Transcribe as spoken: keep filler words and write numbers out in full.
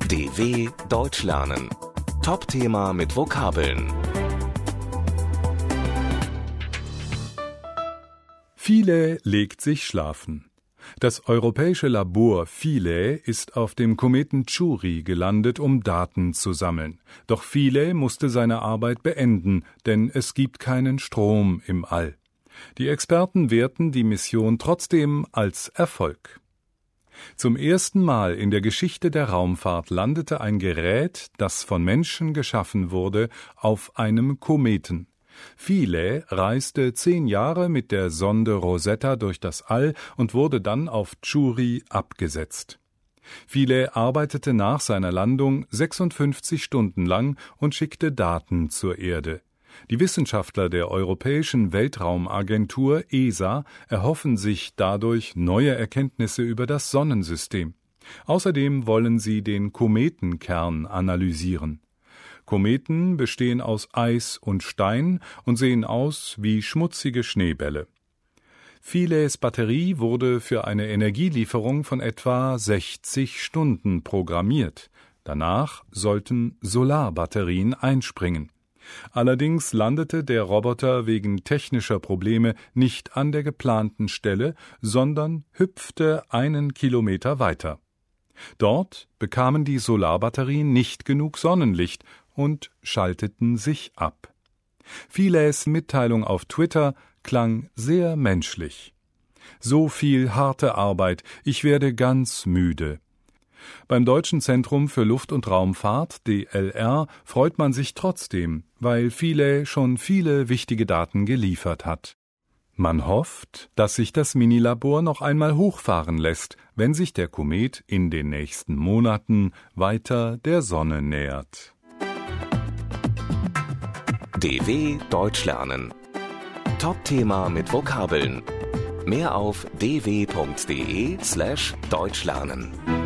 D W Deutsch lernen. Top-Thema mit Vokabeln. Philae legt sich schlafen. Das europäische Labor Philae ist auf dem Kometen Chury gelandet, um Daten zu sammeln. Doch Philae musste seine Arbeit beenden, denn es gibt keinen Strom im All. Die Experten werten die Mission trotzdem als Erfolg. Zum ersten Mal in der Geschichte der Raumfahrt landete ein Gerät, das von Menschen geschaffen wurde, auf einem Kometen. Philae reiste zehn Jahre mit der Sonde Rosetta durch das All und wurde dann auf Chury abgesetzt. Philae arbeitete nach seiner Landung sechsundfünfzig Stunden lang und schickte Daten zur Erde. Die Wissenschaftler der Europäischen Weltraumagentur E S A erhoffen sich dadurch neue Erkenntnisse über das Sonnensystem. Außerdem wollen sie den Kometenkern analysieren. Kometen bestehen aus Eis und Stein und sehen aus wie schmutzige Schneebälle. Philaes Batterie wurde für eine Energielieferung von etwa sechzig Stunden programmiert. Danach sollten Solarbatterien einspringen. Allerdings landete der Roboter wegen technischer Probleme nicht an der geplanten Stelle, sondern hüpfte einen Kilometer weiter. Dort bekamen die Solarbatterien nicht genug Sonnenlicht und schalteten sich ab. Philaes Mitteilung auf Twitter klang sehr menschlich. So viel harte Arbeit, ich werde ganz müde. Beim Deutschen Zentrum für Luft- und Raumfahrt, D L R, freut man sich trotzdem, weil Philae schon viele wichtige Daten geliefert hat. Man hofft, dass sich das Minilabor noch einmal hochfahren lässt, wenn sich der Komet in den nächsten Monaten weiter der Sonne nähert. D W Deutsch lernen. Top-Thema mit Vokabeln. Mehr auf d w punkt d e slash deutsch lernen.